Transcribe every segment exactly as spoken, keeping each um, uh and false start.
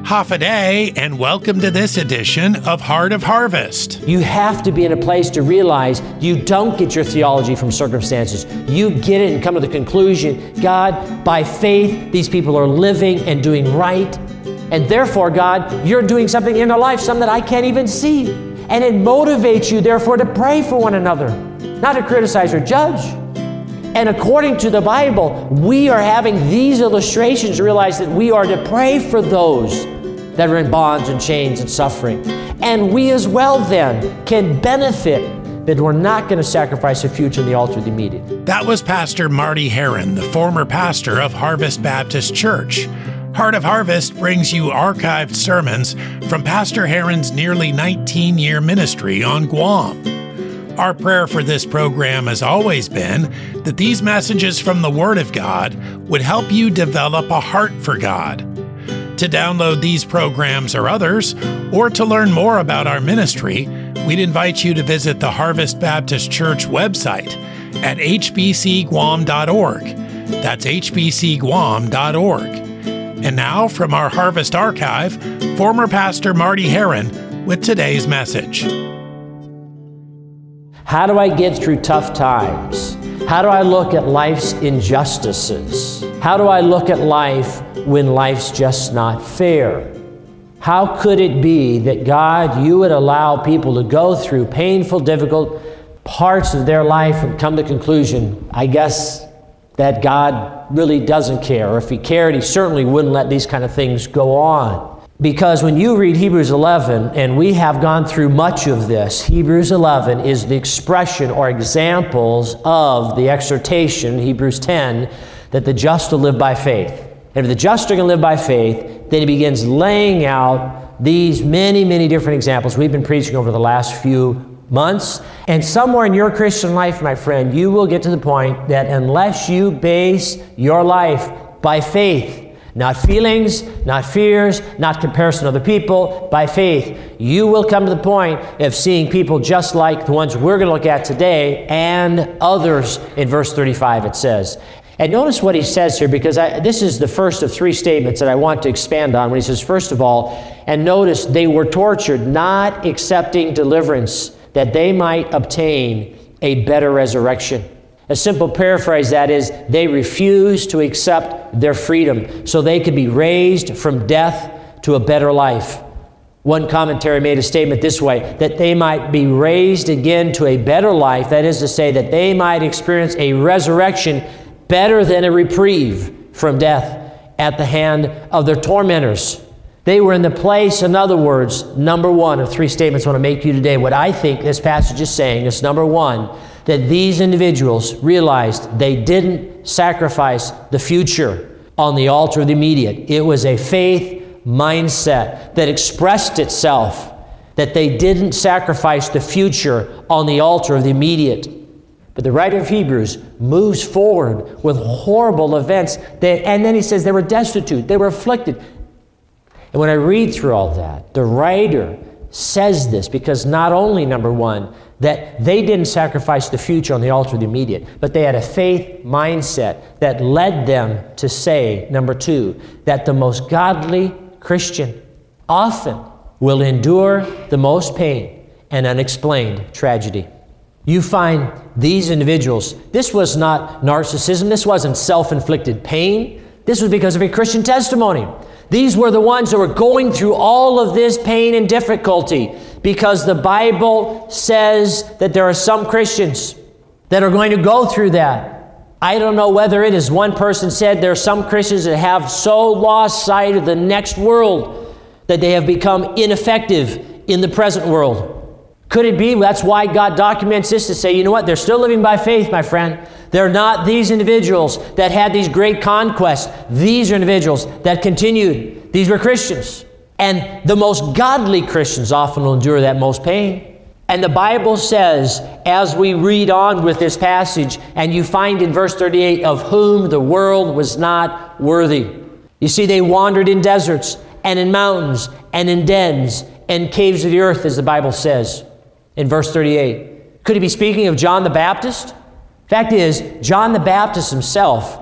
Hafa-day, and welcome to this edition of Heart of Harvest. You have to be in a place to realize you don't get your theology from circumstances. You get it and come to the conclusion, God, by faith, these people are living and doing right. And therefore, God, you're doing something in their life, something that I can't even see. And it motivates you, therefore, to pray for one another, not to criticize or judge. And according to the Bible, we are having these illustrations to realize that we are to pray for those that are in bonds and chains and suffering. And we as well then can benefit, but we're not going to sacrifice the future in the altar of the immediate. That was Pastor Marty Heron, the former pastor of Harvest Baptist Church. Heart of Harvest brings you archived sermons from Pastor Heron's nearly nineteen-year ministry on Guam. Our prayer for this program has always been that these messages from the Word of God would help you develop a heart for God. To download these programs or others, or to learn more about our ministry, we'd invite you to visit the Harvest Baptist Church website at h b c guam dot org. That's h b c guam dot org. And now, from our Harvest Archive, former Pastor Marty Heron with today's message. How do I get through tough times? How do I look at life's injustices? How do I look at life when life's just not fair? How could it be that, God, you would allow people to go through painful, difficult parts of their life and come to the conclusion, I guess, that God really doesn't care, or if He cared, He certainly wouldn't let these kind of things go on. Because when you read Hebrews eleven, and we have gone through much of this, Hebrews eleven is the expression or examples of the exhortation, Hebrews ten, that the just will live by faith. And if the just are going to live by faith, then he begins laying out these many, many different examples we've been preaching over the last few months. And somewhere in your Christian life, my friend, you will get to the point that unless you base your life by faith, not feelings, not fears, not comparison of other people, by faith, you will come to the point of seeing people just like the ones we're going to look at today and others. In verse thirty-five it says. And notice what he says here, because I, this is the first of three statements that I want to expand on. When he says, first of all, and notice they were tortured, not accepting deliverance, that they might obtain a better resurrection. A simple paraphrase that is, they refused to accept their freedom so they could be raised from death to a better life. One commentary made a statement this way, that they might be raised again to a better life, that is to say, that they might experience a resurrection better than a reprieve from death at the hand of their tormentors. They were in the place, in other words, number one of three statements I want to make to you today. What I think this passage is saying is, number one, that these individuals realized they didn't sacrifice the future on the altar of the immediate. It was a faith mindset that expressed itself, that they didn't sacrifice the future on the altar of the immediate. But the writer of Hebrews moves forward with horrible events. They, and then he says they were destitute, they were afflicted. And when I read through all that, the writer says this because not only, number one, that they didn't sacrifice the future on the altar of the immediate, but they had a faith mindset that led them to say, number two, that the most godly Christian often will endure the most pain and unexplained tragedy. You find these individuals, this was not narcissism, this wasn't self-inflicted pain, this was because of a Christian testimony. These were the ones that were going through all of this pain and difficulty because the Bible says that there are some Christians that are going to go through that. I don't know whether it is, one person said there are some Christians that have so lost sight of the next world that they have become ineffective in the present world. Could it be that's why God documents this to say, you know what, they're still living by faith, my friend. They're not these individuals that had these great conquests. These are individuals that continued. These were Christians. And the most godly Christians often will endure that most pain. And the Bible says, as we read on with this passage, and you find in verse thirty-eight, of whom the world was not worthy. You see, they wandered in deserts and in mountains and in dens and caves of the earth, as the Bible says in verse thirty-eight. Could he be speaking of John the Baptist? Fact is, John the Baptist himself,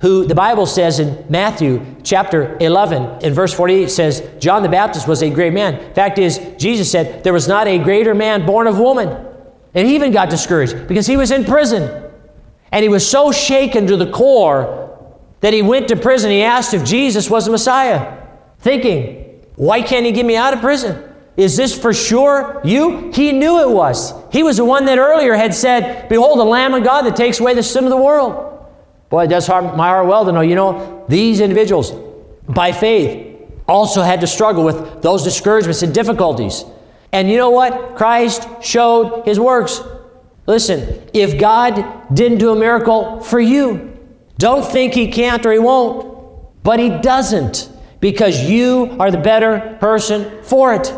who the Bible says in Matthew chapter eleven, in verse forty-eight, says John the Baptist was a great man. Fact is, Jesus said there was not a greater man born of woman. And he even got discouraged because he was in prison. And he was so shaken to the core that he went to prison. He asked if Jesus was the Messiah, thinking, why can't he get me out of prison? Is this for sure you? He knew it was. He was the one that earlier had said, behold, the Lamb of God that takes away the sin of the world. Boy, it does heart, my heart well to know, you know, these individuals, by faith, also had to struggle with those discouragements and difficulties. And you know what? Christ showed his works. Listen, if God didn't do a miracle for you, don't think he can't or he won't. But he doesn't, because you are the better person for it.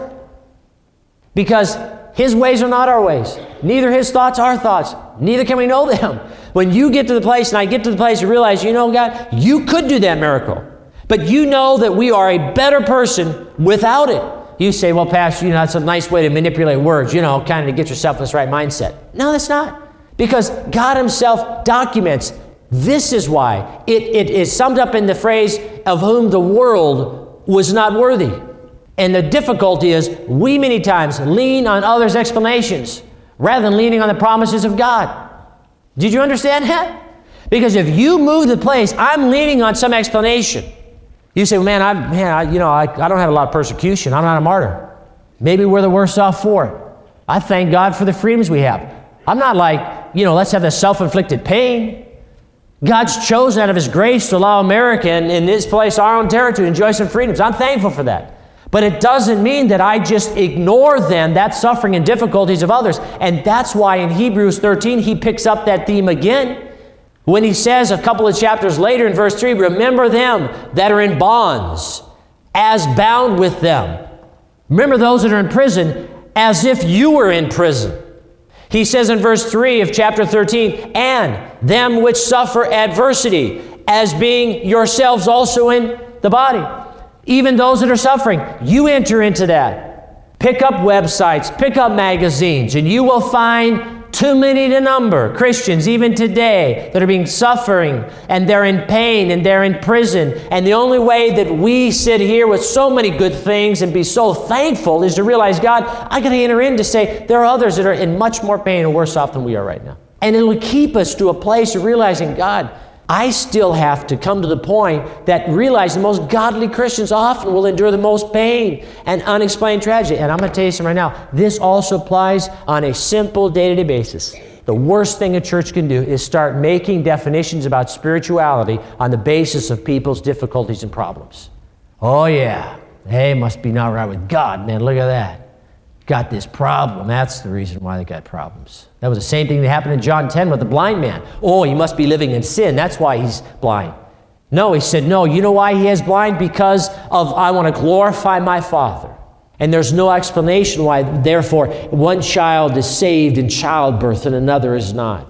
Because his ways are not our ways. Neither his thoughts are our thoughts. Neither can we know them. When you get to the place, and I get to the place, you realize, you know, God, you could do that miracle. But you know that we are a better person without it. You say, well, Pastor, you know, that's a nice way to manipulate words, you know, kind of to get yourself in this right mindset. No, that's not. Because God himself documents. This is why. It, it is summed up in the phrase, of whom the world was not worthy. And the difficulty is, we many times lean on others' explanations rather than leaning on the promises of God. Did you understand that? Because if you move the place, I'm leaning on some explanation. You say, well, man, I, man, I, you know, I, I don't have a lot of persecution. I'm not a martyr. Maybe we're the worse off for it. I thank God for the freedoms we have. I'm not like, you know, let's have the self-inflicted pain. God's chosen out of his grace to allow America and in this place, our own territory, to enjoy some freedoms. I'm thankful for that. But it doesn't mean that I just ignore then that suffering and difficulties of others. And that's why in Hebrews thirteen, he picks up that theme again. When he says a couple of chapters later in verse three, remember them that are in bonds, as bound with them. Remember those that are in prison, as if you were in prison. He says in verse three of chapter thirteen, and them which suffer adversity, as being yourselves also in the body. Even those that are suffering, you enter into that. Pick up websites, pick up magazines, and you will find too many to number Christians even today that are being suffering, and they're in pain, and they're in prison. And the only way that we sit here with so many good things and be so thankful is to realize, God, I got to enter in to say there are others that are in much more pain and worse off than we are right now. And it will keep us to a place of realizing, God, I still have to come to the point that realize the most godly Christians often will endure the most pain and unexplained tragedy. And I'm going to tell you something right now. This also applies on a simple day-to-day basis. The worst thing a church can do is start making definitions about spirituality on the basis of people's difficulties and problems. Oh yeah, they must be not right with God, man. Look at that. Got this problem. That's the reason why they got problems. That was the same thing that happened in John ten with the blind man. Oh, he must be living in sin. That's why he's blind. No, he said, no, you know why he is blind? Because of, I want to glorify my Father. And there's no explanation why, therefore, one child is saved in childbirth and another is not.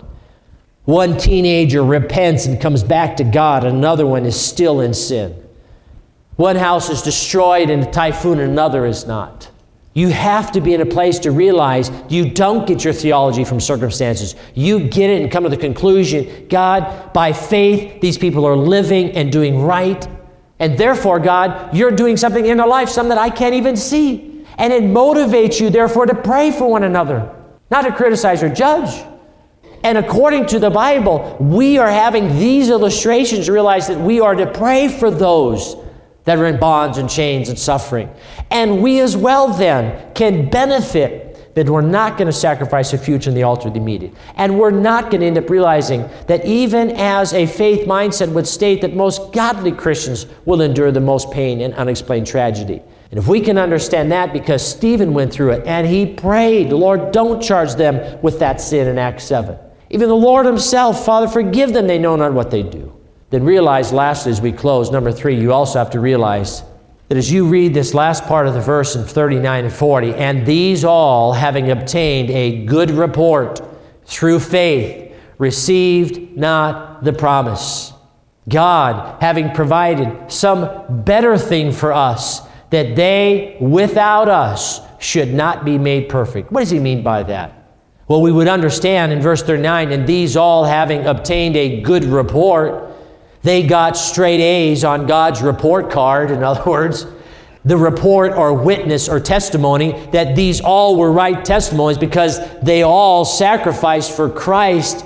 One teenager repents and comes back to God, and another one is still in sin. One house is destroyed in a typhoon and another is not. You have to be in a place to realize you don't get your theology from circumstances. You get it and come to the conclusion, God, by faith, these people are living and doing right. And therefore, God, you're doing something in their life, something that I can't even see. And it motivates you, therefore, to pray for one another, not to criticize or judge. And according to the Bible, we are having these illustrations to realize that we are to pray for those that are in bonds and chains and suffering. And we as well then can benefit that we're not going to sacrifice the future in the altar of the immediate. And we're not going to end up realizing that even as a faith mindset would state that most godly Christians will endure the most pain and unexplained tragedy. And if we can understand that, because Stephen went through it and he prayed, Lord, don't charge them with that sin in Acts seven. Even the Lord himself, Father, forgive them, they know not what they do. Then realize, lastly, as we close, number three, you also have to realize that as you read this last part of the verse in thirty-nine and forty, and these all, having obtained a good report through faith, received not the promise. God, having provided some better thing for us, that they without us should not be made perfect. What does he mean by that? Well, we would understand in verse thirty-nine, and these all, having obtained a good report, They got straight A's on God's report card, in other words, the report or witness or testimony that these all were right testimonies because they all sacrificed for Christ.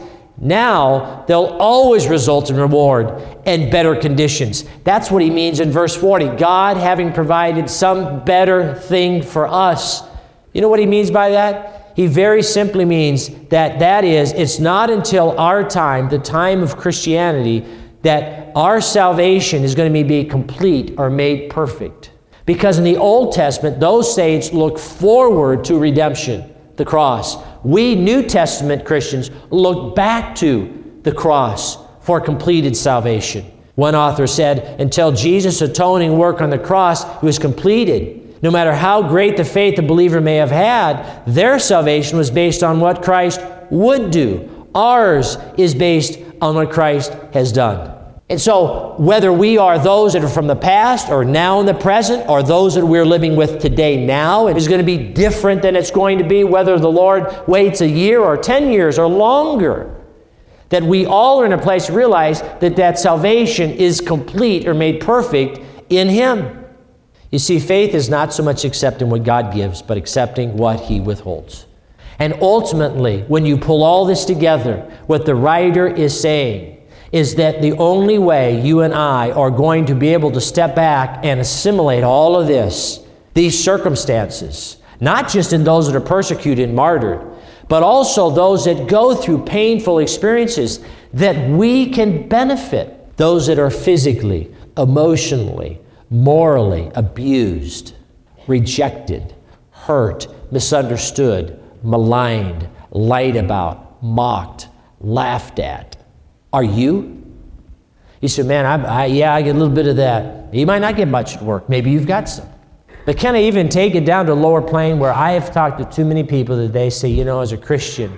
Now, they'll always result in reward and better conditions. That's what he means in verse forty. God having provided some better thing for us. You know what he means by that? He very simply means that that is, it's not until our time, the time of Christianity, that our salvation is going to be complete or made perfect. Because in the Old Testament, those saints look forward to redemption, the cross. We New Testament Christians look back to the cross for completed salvation. One author said, until Jesus' atoning work on the cross was completed, no matter how great the faith the believer may have had, their salvation was based on what Christ would do. Ours is based on what Christ has done. And so, whether we are those that are from the past or now in the present or those that we're living with today now, it is going to be different than it's going to be whether the Lord waits a year or ten years or longer. That we all are in a place to realize that that salvation is complete or made perfect in Him. You see, faith is not so much accepting what God gives, but accepting what He withholds. And ultimately, when you pull all this together, what the writer is saying is that the only way you and I are going to be able to step back and assimilate all of this, these circumstances, not just in those that are persecuted and martyred, but also those that go through painful experiences, that we can benefit those that are physically, emotionally, morally abused, rejected, hurt, misunderstood, maligned, lied about, mocked, laughed at. Are you? You say, man, I, I, yeah, I get a little bit of that. You might not get much at work. Maybe you've got some. But can I even take it down to a lower plane where I have talked to too many people that they say, you know, as a Christian,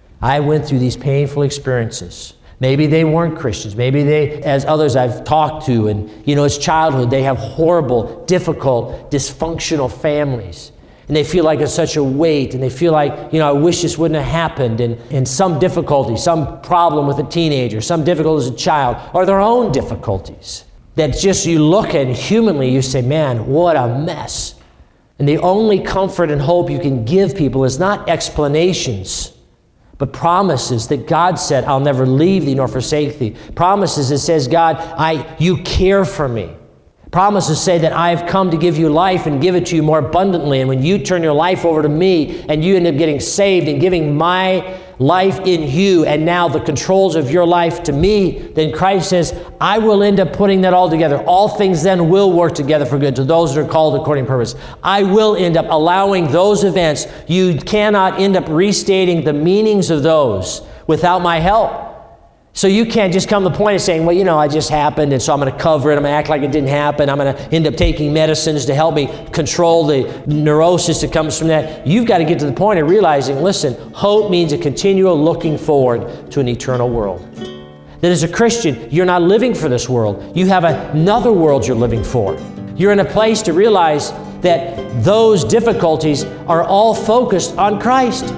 I went through these painful experiences. Maybe they weren't Christians. Maybe they, as others I've talked to, and, you know, it's childhood, they have horrible, difficult, dysfunctional families. And they feel like it's such a weight, and they feel like, you know, I wish this wouldn't have happened, and, and some difficulty, some problem with a teenager, some difficulty as a child, or their own difficulties. That just you look at humanly, you say, man, what a mess. And the only comfort and hope you can give people is not explanations, but promises that God said, I'll never leave thee nor forsake thee. Promises that says, God, I you care for me. Promises say that I have come to give you life and give it to you more abundantly. And when you turn your life over to me and you end up getting saved and giving my life in you and now the controls of your life to me, then Christ says, I will end up putting that all together. All things then will work together for good to those that are called according to purpose. I will end up allowing those events. You cannot end up restating the meanings of those without my help. So you can't just come to the point of saying, well, you know, it just happened, and so I'm going to cover it. I'm going to act like it didn't happen. I'm going to end up taking medicines to help me control the neurosis that comes from that. You've got to get to the point of realizing, listen, hope means a continual looking forward to an eternal world. That as a Christian, you're not living for this world. You have another world you're living for. You're in a place to realize that those difficulties are all focused on Christ.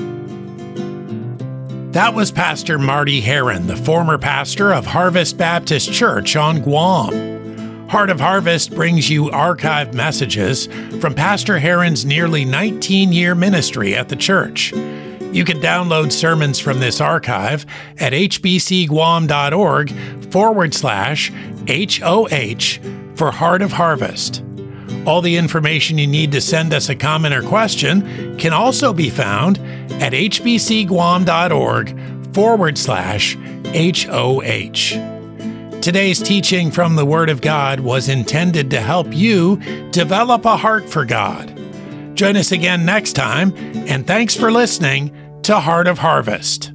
That was Pastor Marty Heron, the former pastor of Harvest Baptist Church on Guam. Heart of Harvest brings you archived messages from Pastor Heron's nearly nineteen-year ministry at the church. You can download sermons from this archive at hbcguam.org forward slash HOH for Heart of Harvest. All the information you need to send us a comment or question can also be found at hbcguam.org forward slash HOH. Today's teaching from the Word of God was intended to help you develop a heart for God. Join us again next time, and thanks for listening to Heart of Harvest.